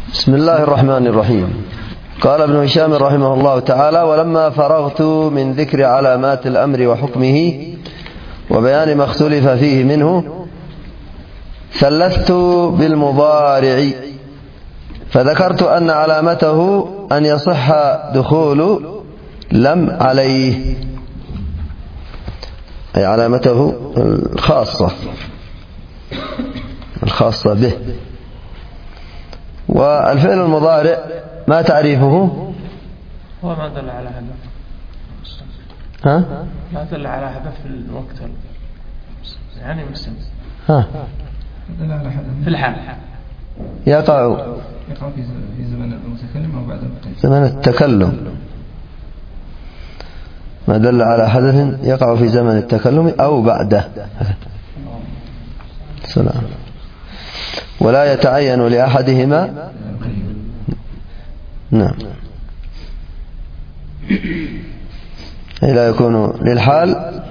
بسم الله الرحمن الرحيم. قال ابن هشام رحمه الله تعالى: ولما فرغت من ذكر علامات الأمر وحكمه وبيان ما اختلف فيه منه ثلثت بالمضارع، فذكرت أن علامته أن يصح دخول لم عليه، أي علامته الخاصة به. والفعل المضارع ما تعريفه؟ هو ما دل على هدف. ما دل على هدف في الوقت يعني مسلم. في الحال يقع في زمن المتكلم أو بعد زمن التكلم. ما دل على حدث يقع في زمن التكلم أو بعده. سلام. ولا يتعين لأحدهما. نعم، لا يكون للحال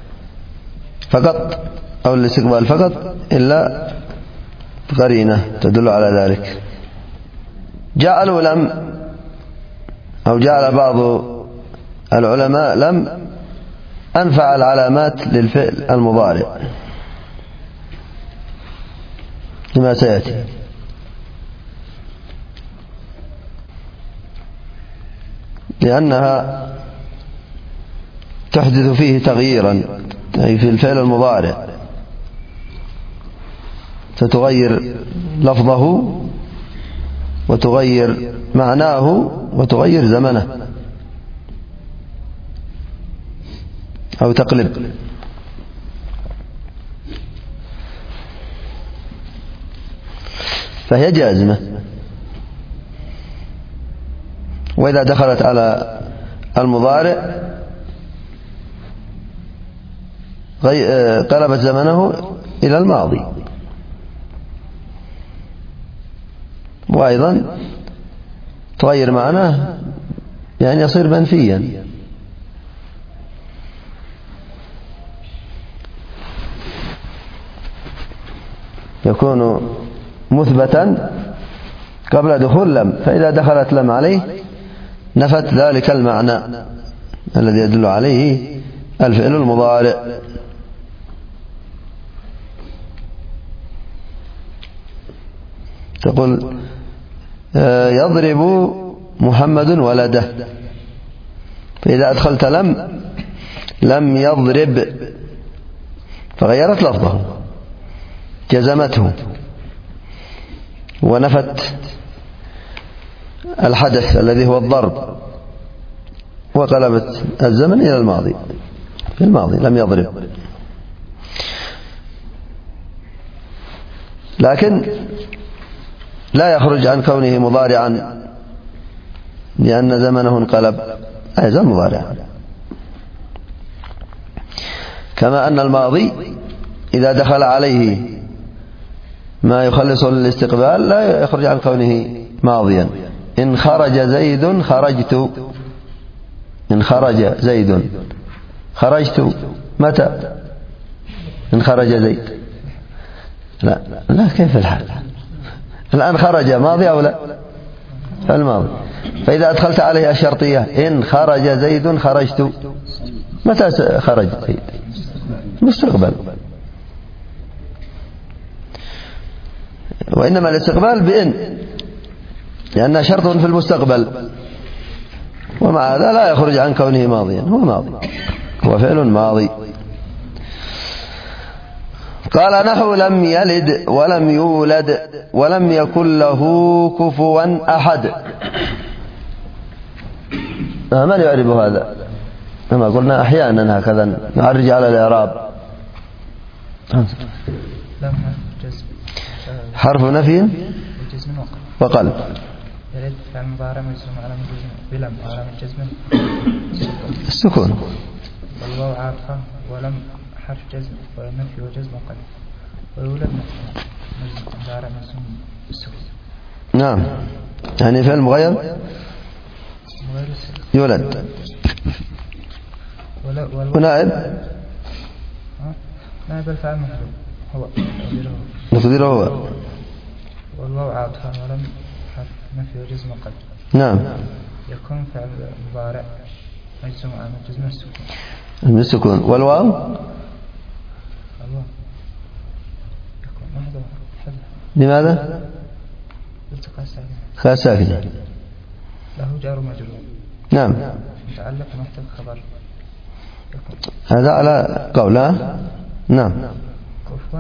فقط أو الاستقبال فقط إلا قرينة تدل على ذلك. جعلوا لم، أو جعل بعض العلماء لم أنفع العلامات للفعل المضارع لما سيأتي، لأنها تحدث فيه تغييرا، أي في الفعل المضارع ستغير لفظه وتغير معناه وتغير زمنه أو تقلب. فهي جازمة، وإذا دخلت على المضارع قلبت زمنه إلى الماضي، وأيضا تغير معناه يعني يصير منفيا. يكون مثبتا قبل دخول لم، فإذا دخلت لم عليه نفت ذلك المعنى الذي يدل عليه الفعل المضارع. تقول يضرب محمد ولده، فإذا أدخلت لم يضرب فغيرت لفظه، جزمته ونفت الحدث الذي هو الضرب، وقلبت الزمن إلى الماضي، في الماضي لم يضرب. لكن لا يخرج عن كونه مضارعا لأن زمنه انقلب، أيضا مضارعا. كما أن الماضي إذا دخل عليه ما يخلصه للاستقبال لا يخرج عن كونه ماضيا. إن خرج زيد خرجت، إن خرج زيد خرجت. متى؟ إن خرج زيد. لا كيف الحال؟ الآن خرج ماضي أو لا؟ الماضي. فإذا أدخلت عليه الشرطية إن خرج زيد خرجت، متى خرج زيد؟ مستقبل. وإنما الاستقبال بإن، لأنها شرط في المستقبل، ومع هذا لا يخرج عن كونه ماضيا، هو ماضي، هو فعل ماضي. قال نحو لم يلد ولم يولد ولم يكن له كفوا أحد. من يعرف هذا؟ كما قلنا أحيانا هكذا نعرج على الإعراب. حرف نفي وقلب. يلد فعل مضارع مجزوم علامة جزم بلم وعلامة جزم السكون. والواو عاطفة ولم حرف جزم ونفي وجزم وقلب. ويولد مضارع مجزوم بالسكون. نعم، يعني فعل مغير يولد. ونائب نائب الفعل محذوف هو نقدره هو. والواو عاطفة ولم حرف نفي وجزم قد. نعم. يكون فعل مضارع مجزوم من السكون. من السكون. والواو الواو يكون محذوف. لماذا؟ التقاء ساكنة. له جار مجرور. نعم. متعلق محذوف خبر. هذا على قوله. نعم. كفوا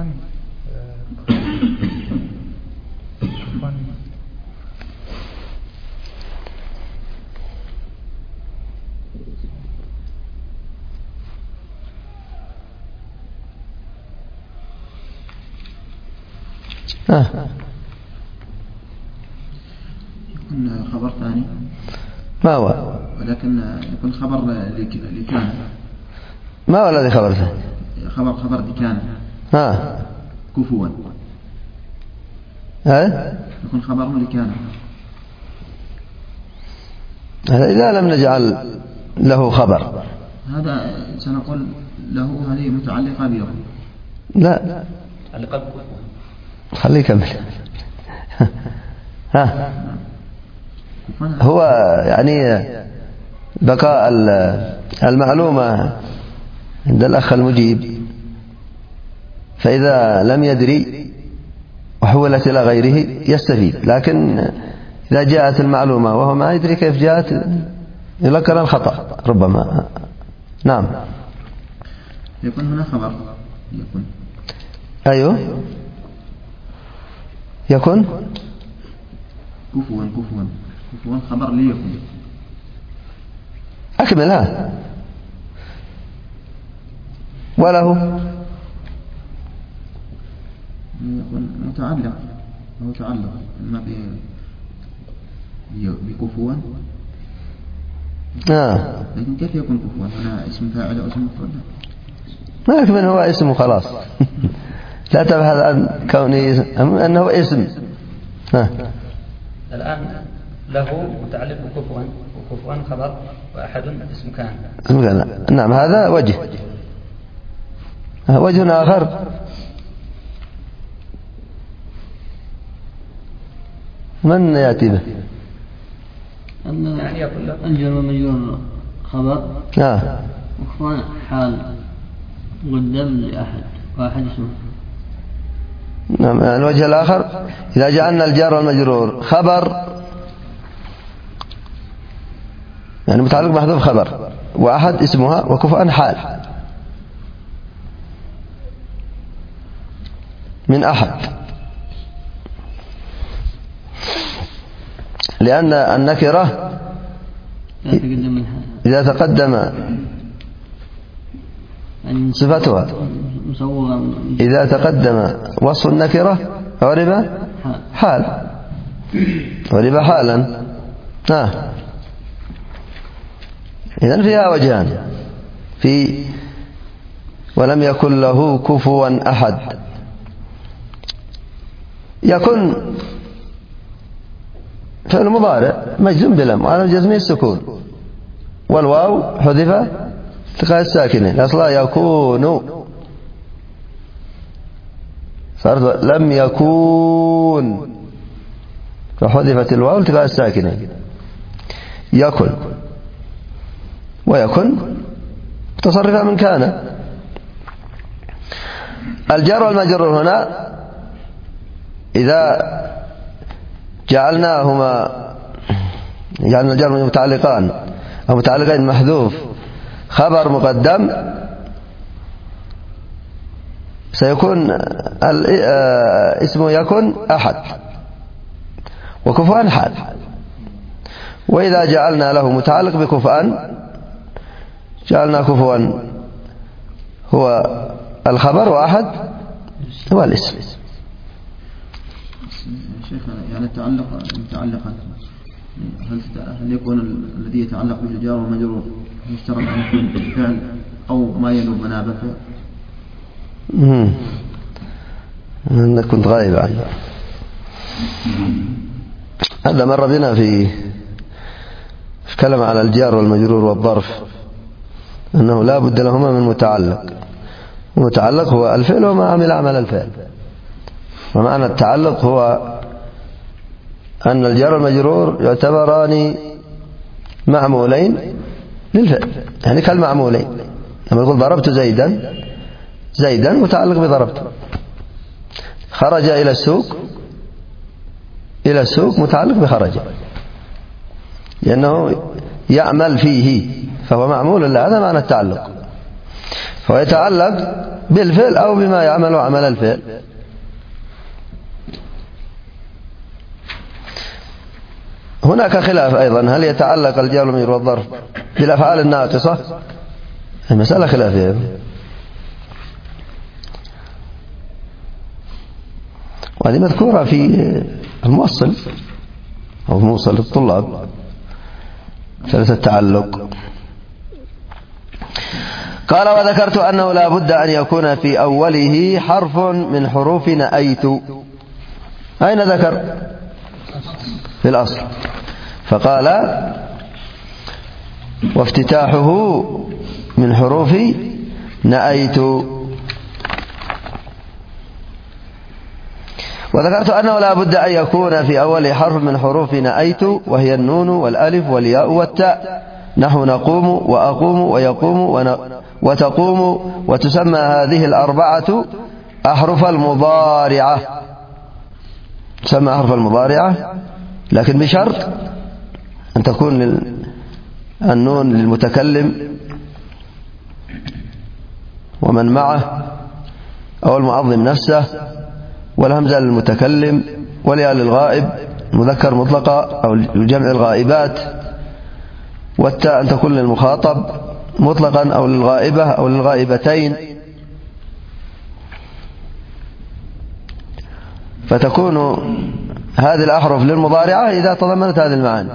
يكون خبر ثاني. ما هو؟ ولكن يكون خبر لكان. ما هو الذي خبر ثاني؟ خبر لكان. كفوا. يكون خبر لكان. هذا إذا لم نجعل له خبر. هذا سنقول له هذه متعلقة به. لا. متعلقة بكفوا. خليه يكمل. هو يعني بقاء المعلومة عند الأخ المجيب، فإذا لم يدري وحولت إلى غيره يستفيد، لكن إذا جاءت المعلومة وهو ما يدري كيف جاءت يذكر الخطأ ربما. نعم. يكون هنا خبر. يكون. أيوه. يكون كفوا خبر ليكن. أكملها. وله يكون متعلق. إما بكفوا. لكن كيف يكون كفوا؟ هنا اسم فاعل أو اسم مفعول؟ ما يكمل، هو اسم خلاص. لا تبحث عن كونه أنه اسم. الآن له متعلق بكفوا، وكفوا خبر، وأحد اسم كان. نعم. هذا وجه آخر. من يأتي به؟ يعني الجر ومجرور خبر. وكفوا حال قدام لأحد واحد اسمه. نعم. الوجه الآخر إذا جعلنا الجار والمجرور خبر، يعني متعلق محذوف خبر، وأحد اسمها، وكفوا حال من أحد، لأن النكرة إذا تقدم صفتها، إذا تقدم وصف النكرة عرب حال، عرب حالا. إذن فيها وجهان، في ولم يكن له كفوا أحد. يكن فعل مضارع مجزوم بلم وعلى جزمه السكون، والواو حذف التقاء الساكنين، الأصل يكون، صارت لم يكون فحذفت الواو التقاء الساكنين. يكن ويكن متصرفة من كان. الجار والمجرور هنا إذا جعلنا الجار متعلقان أو متعلقين محذوف خبر مقدم، سيكون اسمه يكن أحد وكفوا حال. وإذا جعلنا له متعلق بكفوا جعلنا كفوا هو الخبر وأحد هو الاسم. شيخ يعني متعلقا هل يكون الذي يتعلق بالجار والمجرور يشترط أن يكون فعل أو ما ينوب منابته؟ أنا كنت غائب عنه. هذا مر بنا في كلام على الجار والمجرور والظرف أنه لا بد لهما من متعلق. المتعلق هو الفعل وما عمل عمل الفعل، ومعنى التعلق هو أن الجار والمجرور يعتبران معمولين للفعل، يعني كالمعمولين. لما يقول ضربت زيدا، زيدا متعلق بضربت. خرج إلى السوق، إلى السوق متعلق بخرج، لأنه يعمل فيه فهو معمول له، هذا معنى التعلق. فهو يتعلق بالفعل أو بما يعمل عمل الفعل. هناك خلاف أيضا، هل يتعلق الجار والمجرور والظرف بالأفعال الناقصة؟ المسألة خلافية، وهذه مذكورة في الموصل أو موصل للطلاب، ثلاثة التعلق. قال وذكرت أنه لا بد أن يكون في أوله حرف من حروف نأيت. أين ذكر؟ في الأصل. فقال وافتتاحه من حروف نأيت. وذكرت أنه لا بد أن يكون في أول حرف من حروف نأيت، وهي النون والألف والياء والتاء، نحو نقوم وأقوم ويقوم وتقوم. وتسمى هذه الأربعة أحرف المضارعة، تسمى أحرف المضارعة، لكن بشرط أن تكون النون للمتكلم ومن معه أو المعظم نفسه، والهمزة للمتكلم، والياء للغائب مذكر مطلقة أو لجمع الغائبات، والتاء أن تكون للمخاطب مطلقا أو للغائبة أو للغائبتين. فتكون هذه الأحرف للمضارعة إذا تضمنت هذه المعاني.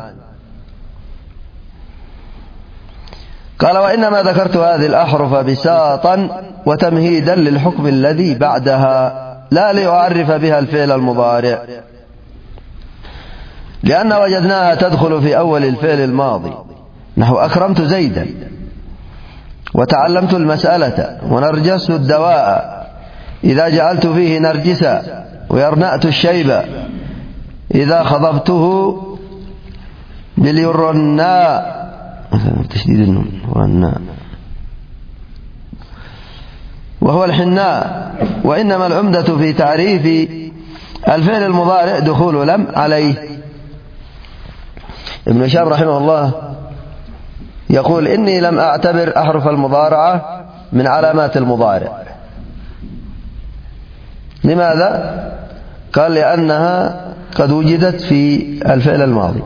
قال وإنما ذكرت هذه الأحرف بساطا وتمهيدا للحكم الذي بعدها، لا ليعرف بها الفعل المضارع، لأن وجدناها تدخل في أول الفعل الماضي، نحو أكرمت زيدا، وتعلمت المسألة، ونرجست الدواء إذا جعلت فيه نرجسا، ويرنأت الشيب إذا خضبته باليرناء، تشديد النون والناء، وهو الحناء. وإنما العمدة في تعريف الفعل المضارع دخول لم عليه. ابن هشام رحمه الله يقول إني لم أعتبر أحرف المضارعة من علامات المضارع. لماذا؟ قال لأنها قد وجدت في الفعل الماضي،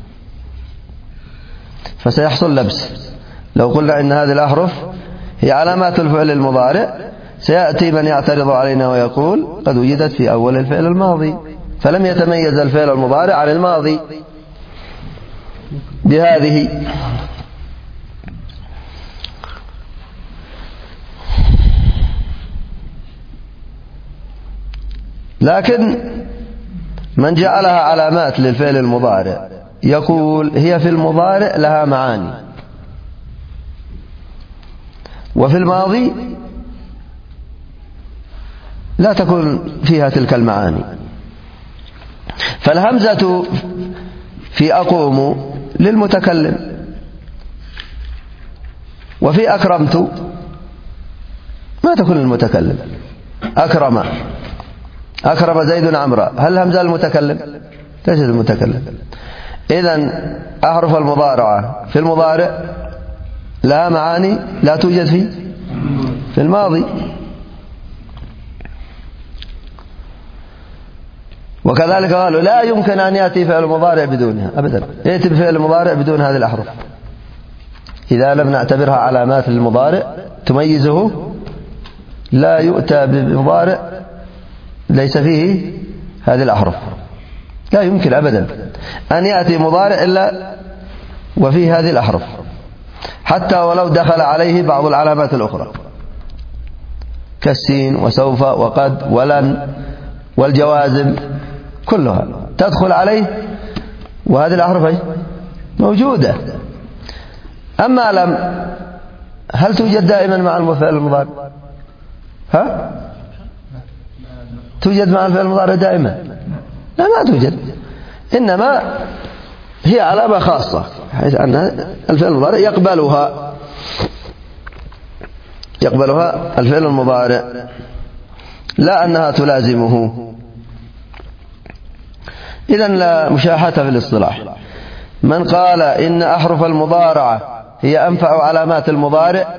فسيحصل لبس. لو قلنا إن هذه الأحرف هي علامات الفعل المضارع، سيأتي من يعترض علينا ويقول قد وجدت في أول الفعل الماضي، فلم يتميز الفعل المضارع عن الماضي بهذه. لكن من جعلها علامات للفعل المضارع يقول هي في المضارع لها معاني، وفي الماضي لا تكون فيها تلك المعاني. فالهمزة في أقوم للمتكلم، وفي أكرمت ما تكون للمتكلم. أكرم زيد عمرا، هل همزة المتكلم؟ ليست المتكلم. إذن أحرف المضارعة في المضارع لها معاني لا توجد في الماضي. وكذلك قالوا لا يمكن أن يأتي فعل المضارع بدونها أبدا، يأتي بفعل المضارع بدون هذه الأحرف إذا لم نعتبرها علامات للمضارع تميزه. لا يؤتى بمضارع ليس فيه هذه الأحرف، لا يمكن أبدا أن يأتي مضارع إلا وفيه هذه الأحرف، حتى ولو دخل عليه بعض العلامات الأخرى كالسين وسوف وقد ولن والجوازم، كلها تدخل عليه وهذه الأحرف موجودة. أما لم، هل توجد دائما مع الفعل المضارع؟ توجد مع الفعل المضارع دائما؟ لا، ما توجد. إنما هي علامة خاصة، حيث أن الفعل المضارع يقبلها الفعل المضارع، لا أنها تلازمه. إذن لا مشاحة في الاصطلاح. من قال إن أحرف المضارعة هي أنفع علامات المضارع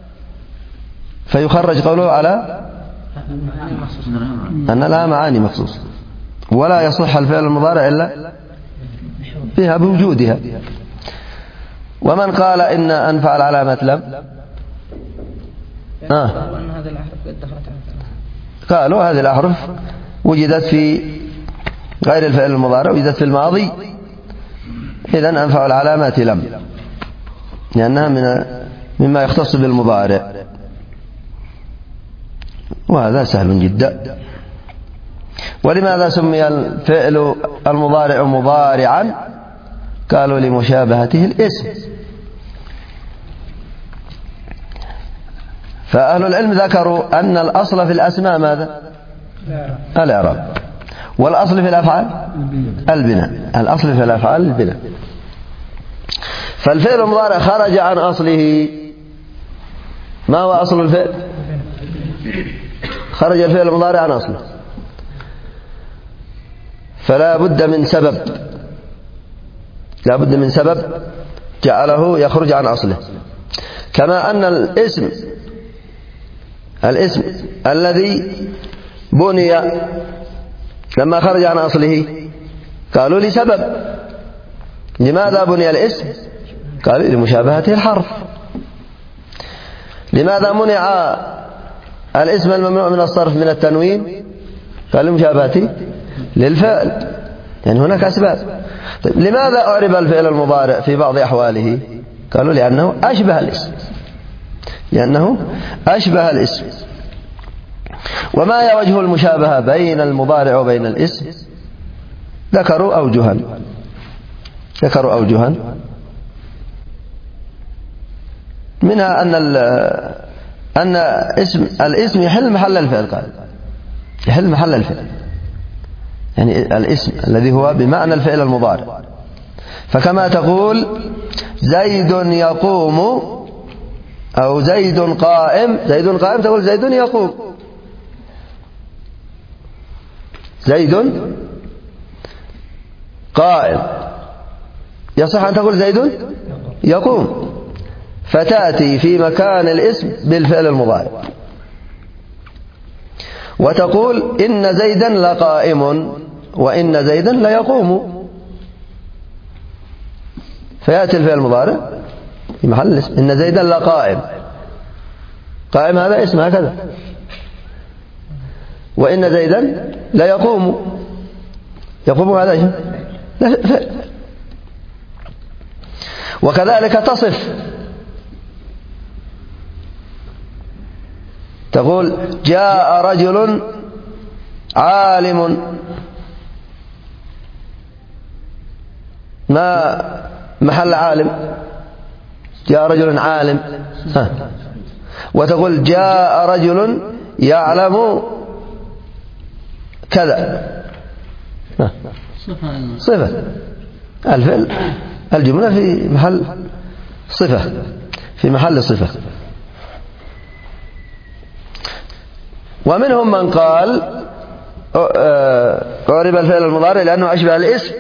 فيخرج قوله على أن لها معاني مخصوصة، ولا يصح الفعل المضارع إلا بها بوجودها. ومن قال إن أنفع العلامات لم قالوا هذه الأحرف وجدت في غير الفعل المضارع، وجدت في الماضي، إذن أنفع العلامات لم، لأنها مما يختص بالمضارع، وهذا سهل جدا. ولماذا سمي الفعل المضارع مضارعا؟ قالوا لمشابهته الاسم. فأهل العلم ذكروا أن الأصل في الأسماء ماذا؟ الإعراب. والأصل في الأفعال البناء. الأصل في الأفعال البناء. فالفعل المضارع خرج عن أصله. ما هو أصل الفعل؟ خرج الفعل المضارع عن أصله، فلا بد من سبب، لا بد من سبب جعله يخرج عن أصله. كما أن الاسم الذي بني لما خرج عن أصله قالوا لسبب. لماذا بني الاسم؟ قالوا لمشابهته الحرف. لماذا منع الاسم الممنوع من الصرف من التنوين؟ قال لمشابهته للفعل، يعني هناك أسباب. طيب لماذا أعرب الفعل المضارع في بعض أحواله؟ قالوا لأنه أشبه الاسم، وما هي وجه المشابهة بين المضارع وبين الاسم؟ ذكروا أوجها منها أن الاسم يحل محل الفعل. قال يحل محل الفعل، يعني الاسم الذي هو بمعنى الفعل المضارع. فكما تقول زيد يقوم أو زيد قائم، تقول زيد يقوم. زيد قائم يصح أن تقول زيد يقوم، فتأتي في مكان الاسم بالفعل المضارع، وتقول إن زيدا لقائم وإن زيدا ليقوم، فيأتي الفعل المضارع في محل الاسم. إن زيدا لقائم، قائم هذا اسم هكذا، وإن زيدا ليقوم، يقوم هذا اسم. وكذلك تصف، تقول جاء رجل عالم، ما محل عالم؟ جاء رجل عالم. وتقول جاء رجل يعلم كذا، صفة. الفعل الجملة في محل صفة، في محل صفة. ومنهم من قال أعرب الفعل المضارع لأنه أشبه الاسم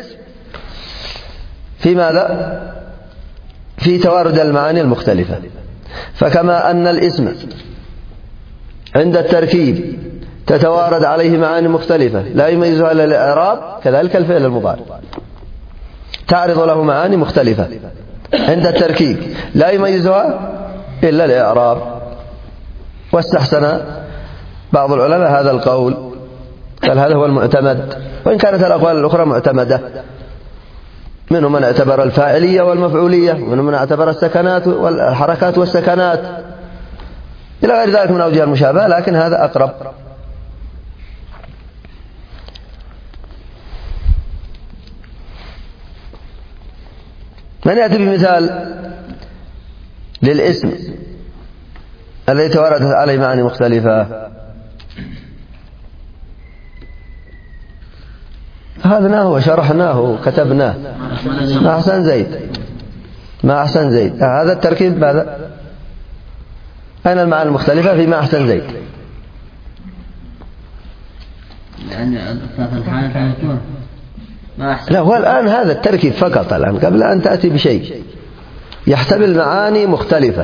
في ماذا؟ في توارد المعاني المختلفة. فكما أن الاسم عند التركيب تتوارد عليه معاني مختلفة لا يميزها إلا الإعراب، كذلك الفعل المضارع تعرض له معاني مختلفة عند التركيب لا يميزها إلا الإعراب. واستحسن بعض العلماء هذا القول، قال هذا هو المعتمد، وإن كانت الأقوال الأخرى معتمدة. منهم من اعتبر الفاعلية والمفعولية، ومنهم من اعتبر السكنات والحركات والسكنات إلى غير ذلك من أوجه المشابهة، لكن هذا أقرب. من يأتي بمثال للاسم الذي توردت عليه معاني مختلفة؟ أخذناه وشرحناه وكتبناه. ما أحسن زيد، ما أحسن زيد. هذا التركيب ماذا؟ أين المعاني المختلفة في ما أحسن زيد؟ يعني في الحالة ما أحسن. لا، هو الآن هذا التركيب فقط الآن قبل أن تأتي بشيء يحتمل معاني مختلفة.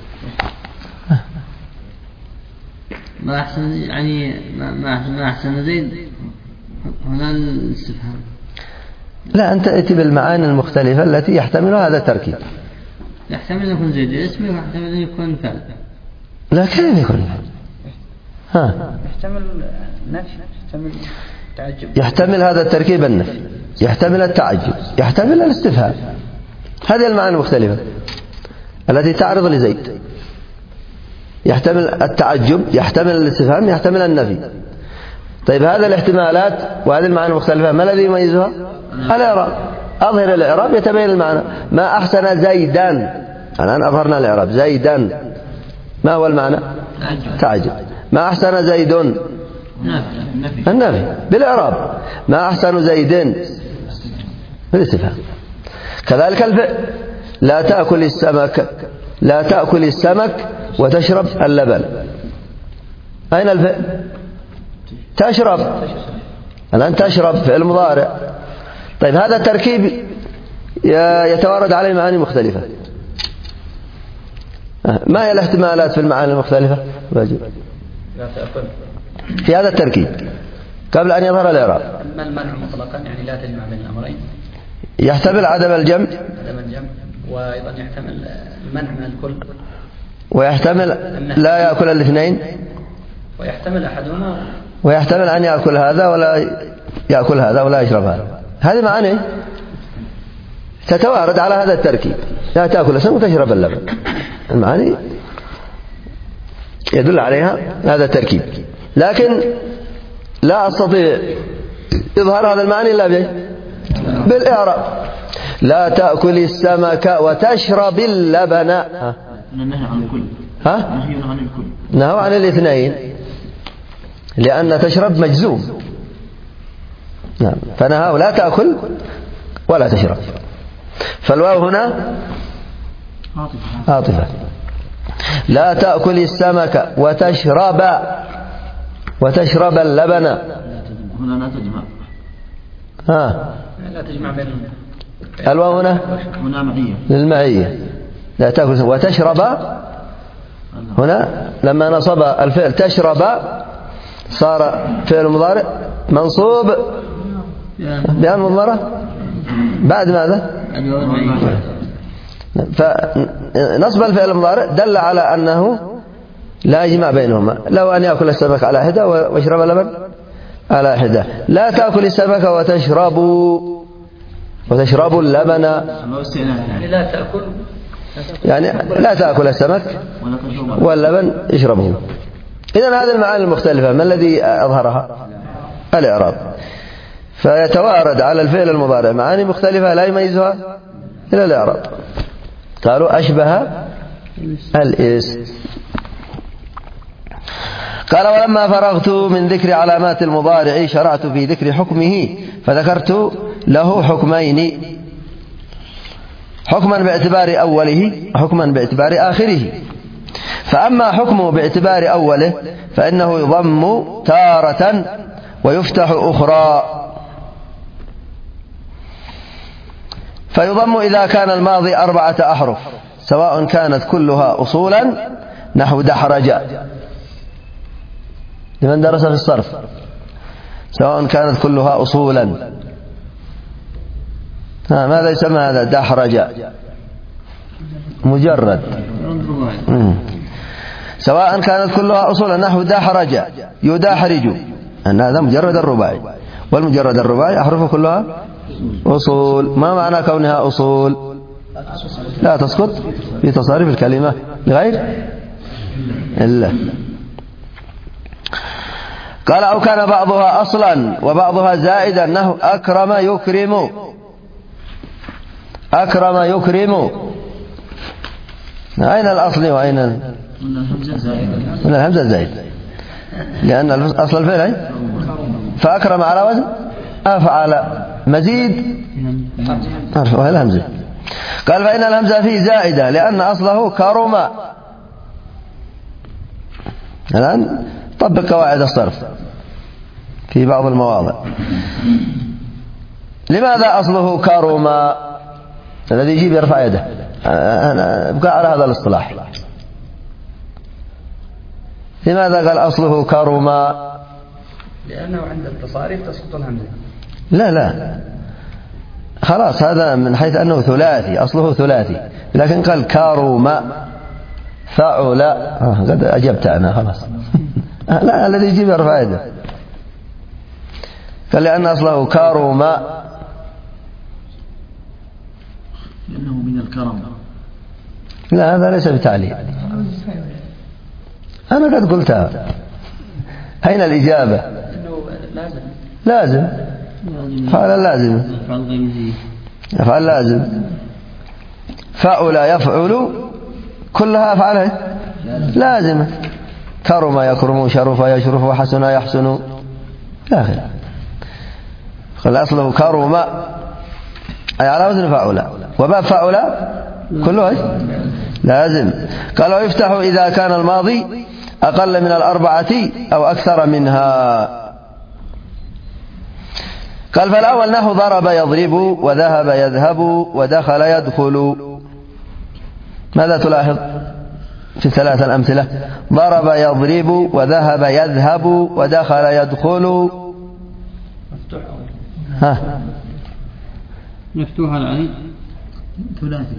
ما أحسن يعني ما أحسن زيد هنا الاستفهام. لا، أنت تأتي بالمعاني المختلفة التي يحتملها هذا التركيب. يحتمل أن يكون زيد اسمي ويحتمل أن يكون فعل. لا، كيف يكون؟ يحتمل نفي، يحتمل تعجب، يحتمل هذا التركيب النفي، يحتمل التعجب، يحتمل الاستفهام. هذه المعاني المختلفة التي تعرض لزيد. يحتمل التعجب، يحتمل الاستفهام، يحتمل النفي. طيب هذه الاحتمالات وهذه المعاني المختلفة ما الذي يميزها؟ الإعراب. أظهر الإعراب يتبين المعنى. ما أحسن زيدا، الآن أظهرنا الإعراب. زيدا ما هو المعنى؟ تعجب. ما أحسن زيد النفي بالإعراب. ما أحسن زيد بالاستفهام. كذلك الفعل. لا تأكل السمك، لا تأكل السمك وتشرب اللبن. أين الفعل؟ تشرب. الآن تشرب فعل مضارع. طيب هذا التركيب يتوارد عليه معاني مختلفة. ما هي الاحتمالات في المعاني المختلفة؟ في هذا التركيب قبل أن يظهر الإعراب. أما المنع مطلقا يعني لا تجمع بين الأمرين، يحتمل عدم الجمع، وأيضا يحتمل المنع من الكل، ويحتمل لا يأكل الاثنين، ويحتمل أحدهما، ويحتمل أن يأكل هذا ولا يأكل هذا ولا يشرب هذا. هذه معاني تتوارد على هذا التركيب. لا تأكل السمك وتشرب اللبن. المعاني يدل عليها هذا التركيب، لكن لا أستطيع إظهار هذا المعنى إلا بالإعراب. لا تأكل السمك وتشرب اللبن. نهي عن الكل. نهي عن الكل. نهوا عن الاثنين لأن تشرب مجزوم. نعم، فنهوا لا تأكل ولا تشرب. فالواو هنا عاطفة. لا تأكل السمك وتشرب اللبن. هنا لا تجمع. لا تجمع بين الواو هنا معية للمعية. لا تأكل وتشرب. هنا لما نصب الفعل تشرب صار فعل مضارع منصوب بأن مضمرة بعد ماذا؟ فنصب الفعل المضارع دل على أنه لا يجمع بينهما. لو أن يأكل السمك على حدة ويشرب اللبن على حدة. لا تأكل السمك وتشرب اللبن. يعني لا تأكل، يعني لا تأكل السمك واللبن يشربه. إذن هذه المعاني المختلفة ما الذي أظهرها؟ الإعراب. فيتوارد على الفعل المضارع معاني مختلفة لا يميزها إلا الإعراب. قالوا أشبه الاسم. قال ولما فرغت من ذكر علامات المضارع شرعت في ذكر حكمه فذكرت له حكمين، حكما باعتبار أوله وحكما باعتبار آخره. فأما حكمه باعتبار أوله فإنه يضم تارة ويفتح أخرى. فيضم إذا كان الماضي 4 أحرف سواء كانت كلها أصولا نحو دحرج لمن درس في الصرف، سواء كانت كلها أصولا. ماذا يسمى هذا؟ دحرج مجرد. سواء كانت كلها أصولا نحو دحرج يدحرج، أن هذا مجرد الرباعي، والمجرد الرباعي أحرفه كلها أصول. ما معنى كونها أصول؟ لا تسقط في تصاريف الكلمة لغير إلا. قال أو كان بعضها أصلا وبعضها زائدا نحو أكرم يكرم. أكرم يكرم، أين الأصل وأين الهمزة زائد؟ لأن أصل الفعل فأكرم على وزن أفعل مزيد وهي الهمزة. قال فإن الهمزة فيه زائدة لأن أصله كرم. الآن طبق قواعد الصرف في بعض المواضع. لماذا أصله كرم؟ الذي يجيب يرفع يده. أنا أبقى على هذا الاصطلاح. لماذا قال أصله كرم؟ لأنه عند التصاريف تسقط الهمزة. لا خلاص، هذا من حيث أنه ثلاثي، أصله ثلاثي، لكن قال كرم فعل. قد أجبت أنا خلاص. لا، الذي يجيب يرفع يده. قال لأن أصله كرم لأنه من الكرم. لا، هذا ليس بتعليل، أنا قد قلتها. أين الإجابة؟ إنه لازم فعل لازم، يفعل لازم. فعل يفعل كلها أفعال لازمة. كرم يكرم، شرف يشرف، وحسن يحسن لا خير. قال أصله كرم أي على وزن فعل، وباب فعل كله لازم. قال ويفتح إذا كان الماضي أقل من 4 أو أكثر منها. قال فالأول نحو ضرب يضرب، وذهب يذهب، ودخل يدخل. ماذا تلاحظ في الثلاثة الأمثلة؟ ضرب يضرب، وذهب يذهب، ودخل يدخل. مفتوح العين ثلاثي.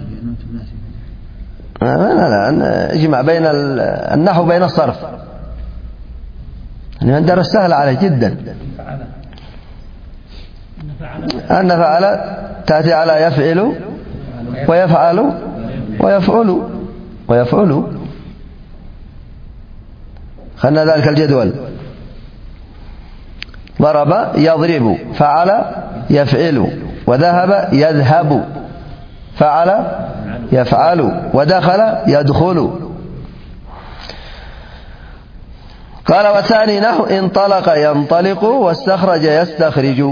لا اجمع بين النحو بين الصرف. يعني درس سهل عليه جدا. أن فعل تأتي على يفعل ويفعل ويفعل. خلنا ذلك الجدول. ضرب يضرب، فعل يفعل، وذهب يذهب، فعل يفعل، ودخل يدخل. قال والثاني نحو انطلق ينطلق، واستخرج يستخرج.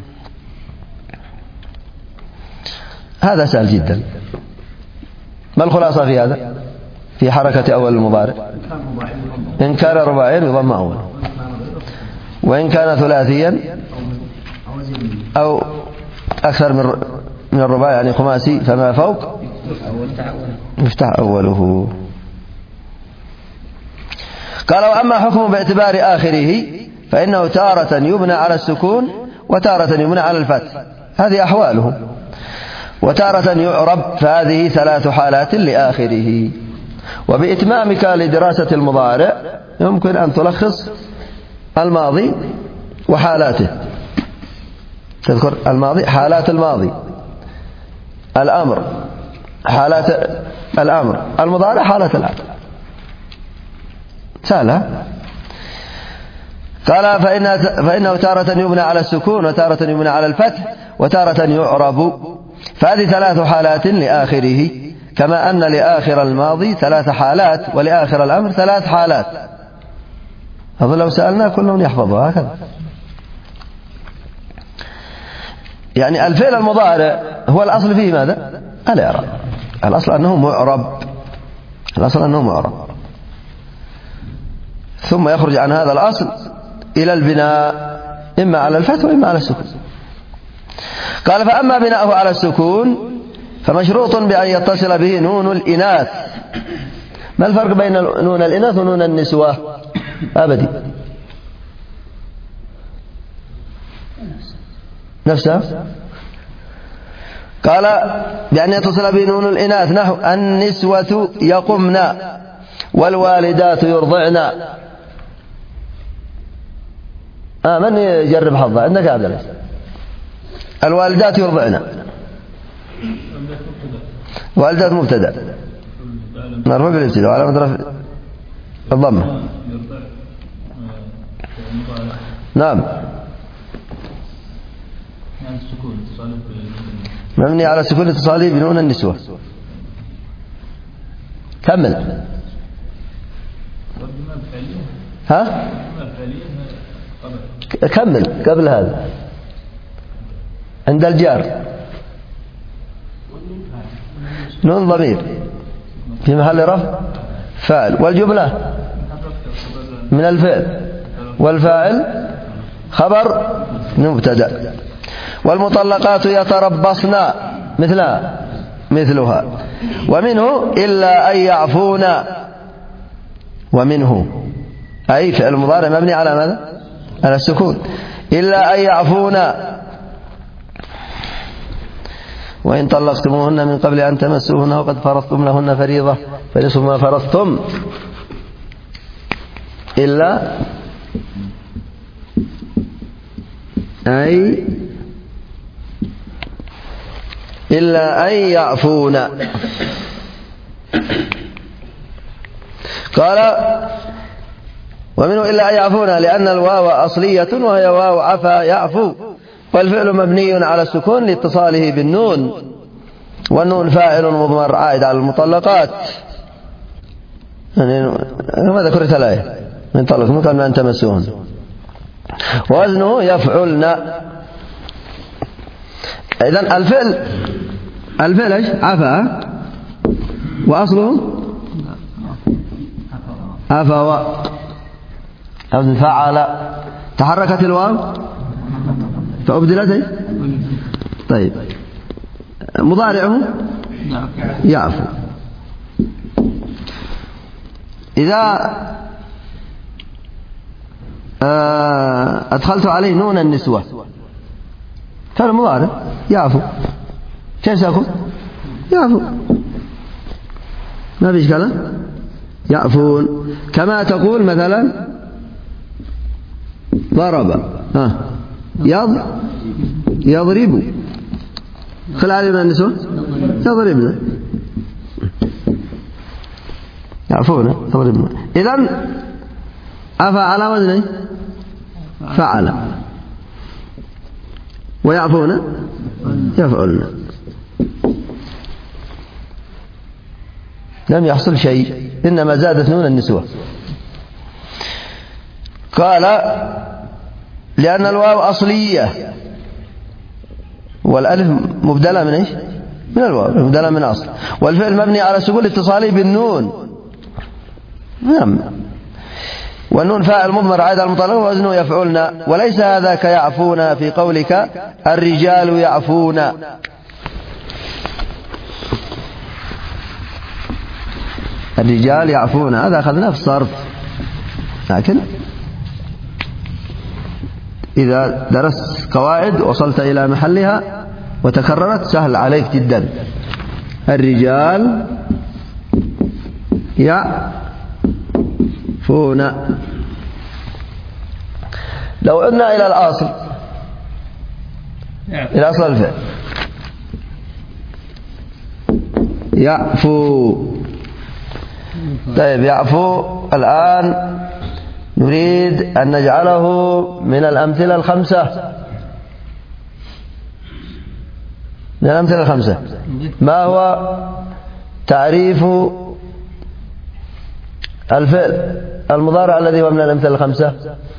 هذا سهل جدا. ما الخلاصة في هذا؟ في حركة أول المضارع إن كان رباعيا يضم أول، وإن كان ثلاثيا أو أكثر من الرباعي يعني خماسي فما فوق يفتح أوله. قال وأما حكمه باعتبار آخره فإنه تارة يبنى على السكون، وتارة يبنى على الفتح، هذه أحواله. وتارة يعرب، فهذه 3 حالات لآخره. وبإتمامك لدراسة المضارع يمكن أن تلخص الماضي وحالاته. تذكر الماضي، حالات الماضي، الأمر حالات الأمر، المضارع حالات الأمر. سهلة. قال فإنه تارة يبنى على السكون، وتارة يبنى على الفتح، وتارة يعرب، فهذه 3 حالات لآخره، كما أن لآخر الماضي 3 حالات، ولآخر الأمر 3 حالات. أظن لو سألنا كلهم يحفظوا هكذا. يعني الفعل المضارع هو الأصل فيه ماذا؟ الإعراب. الأصل أنه معرب، الأصل أنه معرب، ثم يخرج عن هذا الأصل إلى البناء إما على الفتح وإما على السكون. قال فأما بناؤه على السكون فمشروط بأن يتصل به نون الإناث. ما الفرق بين نون الإناث ونون النسوة؟ أبدي نفسها. قال بأن يتصل به نون الإناث نحو النسوة يقمن، والوالدات يرضعن. من يجرب حظه؟ عندك هذا ليس. الوالدات يرضعن، والدات مبتدا مرفوع بالابتداء وعلامة رفعه الضمة. نعم. مبني على السكون اتصالي بنون النسوة. كمل. ها؟ كمل قبل هذا. عند الجار نون ضمير في محل رفع فاعل، والجملة من الفعل، والفاعل خبر مبتدأ. والمطلقات يتربصن مثلها. ومنه إلا أن يعفون، ومنه أي فعل مضارع مبني على ماذا؟ على السكون. إلا أن يعفون وإن طلقتموهن من قبل أن تمسوهن وقد فرضتم لهن فريضة فنصف ما فرضتم إلا أن يعفون. قال ومنه إلا أن يعفون لأن الواو أصلية وهي واو عفا يعفو، والفعل مبني على السكون لاتصاله بالنون، والنون فاعل مضمر عائد على المطلقات. يعني ما ذكرت الآية من طلقتم قبل أن تمسوهن. ووزنه يفعلن. إذن الفعل ايش؟ عفا، وأصله عفوا. وزن فعل، تحركت الواو فأبدلت. طيب مضارعه يعفو. إذا أدخلت عليه نون النسوة فالمضارع يعفو. كيف سيكون؟ يعفو، ما فيش كلام، يعفون. كما تقول مثلا ضرب، يضرب، خل علينا النسوة يضربنا، يعفون يضربنا. إذن عفا على وزن فعل، ويعفون يفعلن. لم يحصل شيء، إنما زادت نون النسوة. قال لأن الواو أصلية، والألف مبدلة من إيش؟ من الواو، مبدلة من أصل، والفعل مبني على سكون اتصاله بالنون. نعم. والنون فاعل مضمر عائد على المطلق ووزنه يفعلن. وليس هذا كيعفون في قولك الرجال يعفون. الرجال يعفون هذا أخذناه في الصرف، لكن إذا درست قواعد وصلت إلى محلها وتكررت سهل عليك جدا. الرجال يعفون. لو عدنا إلى الأصل، إلى أصل الفعل يعفو. طيب يعفو الآن نريد أن نجعله من الأمثلة الخمسة. من الأمثلة الخمسة ما هو تعريف الفعل المضارع الذي هو من الأمثلة الخمسة؟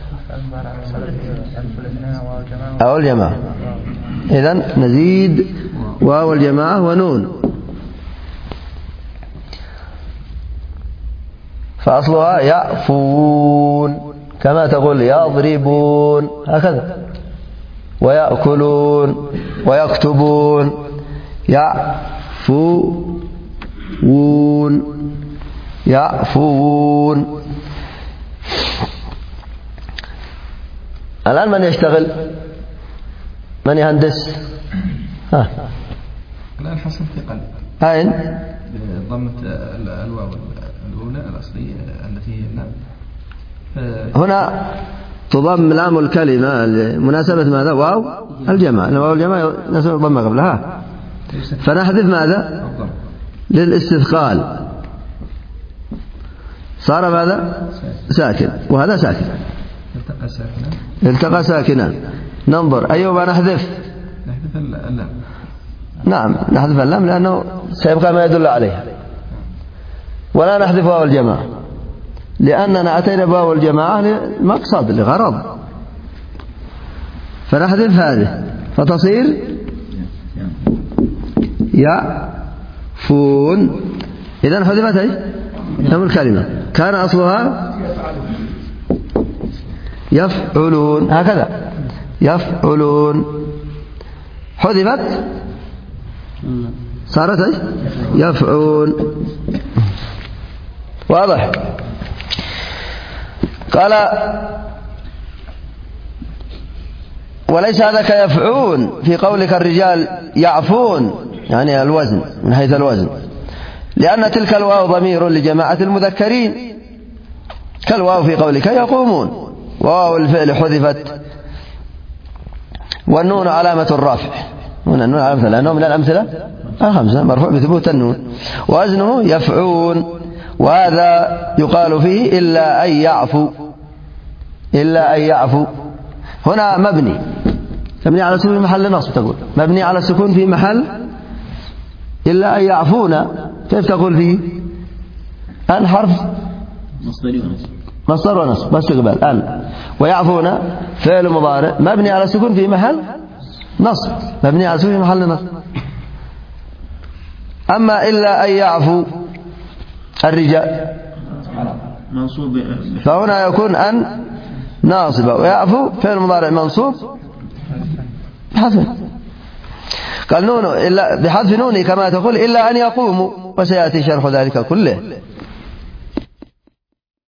أو الجماعة. إذن نزيد واو الجماعة ونون، فأصلها يعفون كما تقول يضربون هكذا، ويأكلون ويكتبون، يعفون. الآن من يشتغل؟ من يهندس؟ الآن حصل ثقل. أين؟ ضمة الواو الأولى الأصلية التي هي اللام. هنا تضم لام الكلمة لمناسبة ماذا؟ واو الجماعة. واو الجماعة نسبة ضم قبلها، فنحذف ماذا؟ للاستثقال، صار ماذا؟ ساكن، وهذا ساكن. التقى ساكنان. ننظر أيهما نحذف؟ نحذف اللام. نعم نحذف اللام لأنه سيبقى ما يدل عليها، ولا نحذف واو الجماعة لأننا أتينا بواو الجماعة لمقصد لغرض، فنحذف هذه فتصير يعفون. إذن حذفت أي نعم الكلمة كان أصلها يفعلون هكذا يفعلون حذفت صارت أي يفعون. واضح. قال وليس هذا كيفعون في قولك الرجال يعفون يعني الوزن من حيث الوزن لأن تلك الواو ضمير لجماعة المذكرين كالواو في قولك يقومون واو الفعل حذفت والنون علامة الرفع هنا النون علامة لأنه من الأمثلة الخمسة مرفوع بثبوت النون ووزنه يفعون وهذا يقال فيه إلا أن يعفو إلا أن يعفو. هنا مبني على السكون في محل نصب تقول مبني على السكون في محل إلا أن يعفون كيف تقول فيه أن حرف مصدر ونصب بس تقبل أن ويعفون فعل مضارع مبني على السكون في محل نصب مبني على السكون في محل نصب. أما إلا أن يعفو الرجال منصوب فهنا يكون أن ناصبة ويعفو فعل مضارع منصوب بحذف قال نون إلا بحذف نوني كما تقول إلا أن يقوموا وسيأتي شرح ذلك كله.